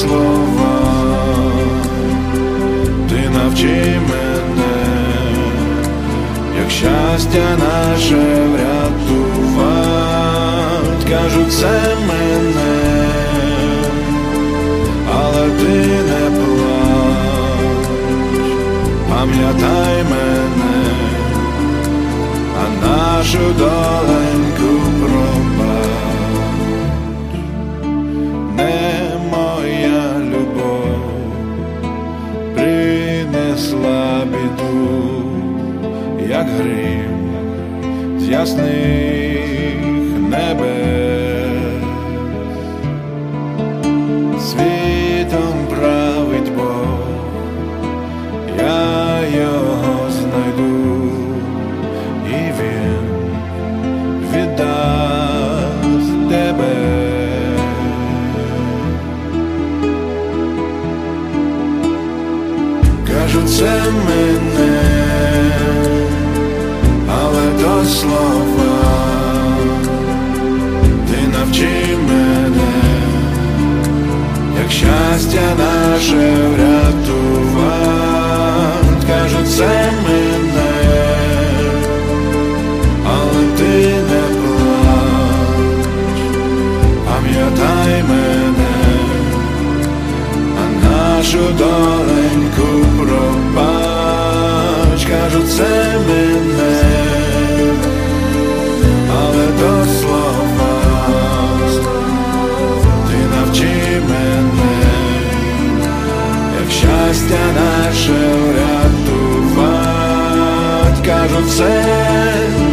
слова, ти навчи мене, як щастя наше врятувать. Кажуть, це мене, але ти не плач, пам'ятай мене, а нашу доленьку пробач. Не моя любов принесла біду, як грім з ясних небес. Світом править Бог, я його знайду, і він віддасть тебе. Кажуть, це мене, але то слова, ти навчи мене, як щастя наше врятувать. Кажуть, це мене, але ти не плач, пам'ятай мене, а нашу доленьку пробач. Кажуть, це мене, але то слова, ти навчи мене, як щастя наше врятувать. Кажуть, це